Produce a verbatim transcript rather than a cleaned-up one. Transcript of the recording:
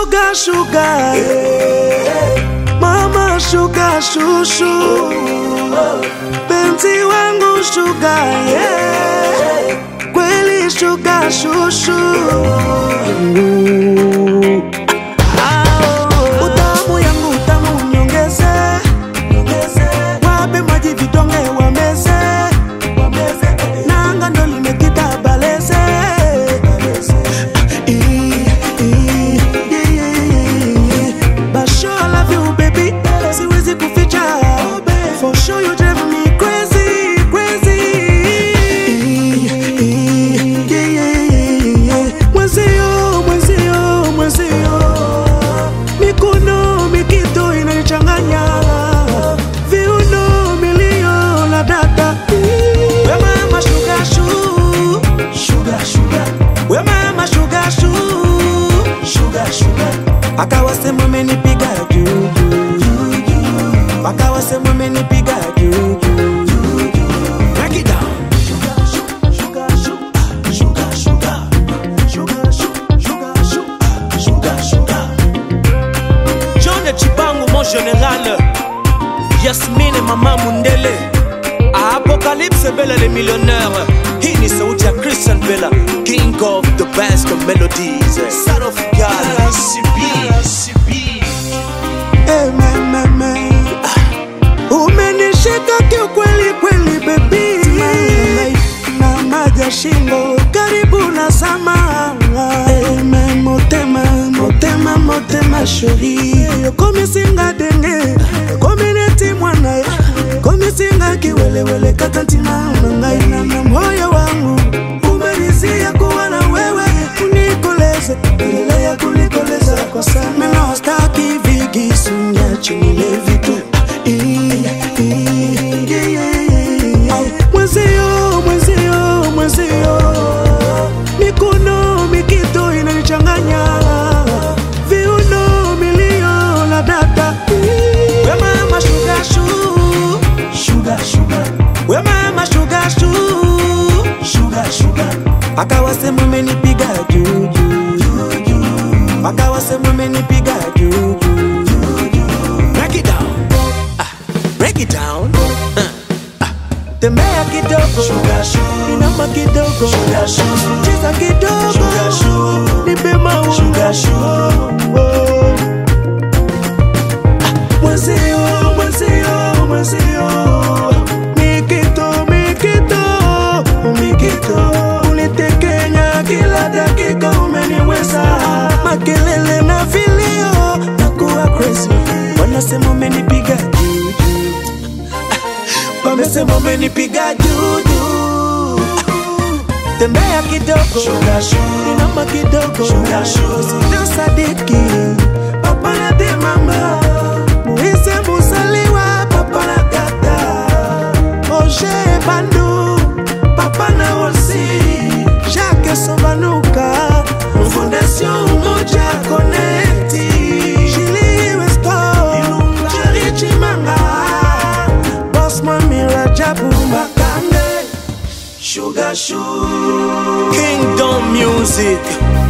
sugar sugar, mama sugar shushu, penzi wangu sugar, yeah. Kweli sugar shushu. Utamu yangu utamu nyongeze, wape maji vidonge wameze, nanga ndo limekita baleze. For sure you drive me crazy, crazy. Yeah, yeah, yeah, yeah. Mwenzio, mwenzio, mwenzio, mikono mikito inanichanganya, viuno milio la data. We mama sugar shoo, sugar sugar. We mama sugar shoo, sugar sugar. Akawasema umenipiga juu wakawasema umenipiga juu. Break it down. Sugar, sugar, sugar, sugar, sugar, sugar, sugar, sugar, sugar. John Chibangu, mon général. Yasmine Mama Mundele. Apocalypse Bella les millionnaires. Hii ni sauti ya Christian Bella, king of the best melodies. Son of God. C B. Hey man, man, man. Umenishika kiukweli kweli baby, na maja shingo karibu na sama. Hey man, motema, motema, motema shuri. Komi singa denge, komi neti mwana, komi singa kiwelewele katantina unangai na moyo wangu. Umerizia kuwa na wewe, kunikoleze, ile ya kunikoleza kwa sana. Meno staki vigisu nyachi nile vitu. Mwenzio, mwenzio, mwenzio, mikono mikito inanichanganya, viuno milio la data. We mama sugar shoo, sugar sugar. We mama sugar shoo, sugar sugar. Akawasema umenipiga juu juu, akawasema umenipiga juu. Break it down. Break it down. Uh, uh. Tembea kidogo, sugar shoe. Inama kidogo, sugar shoe. Cheza kidogo, sugar shoe. Nipe maua, sugar shoe. Mwenzio, mwenzio, mwenzio, mikito, mikito, mikito. Unitekenya kila dakika umeniweza. Makelele na vilio nakuwa crazy. Wanasema umenipiga juu. Wamesema umenipiga juu. Tembea kidogo, sugar shoe. Inama kidogo, sugar shoe. Sina sadiki, papa na de mama. Muise musaliwa, papa na gata. Oje bandu, papa na osi. Jacques Sobanuka, Fondation Umoja Connecti. Jili Westo, Jerry Chimanga. Jabu Makande, Sugar Shoe, Kingdom Music.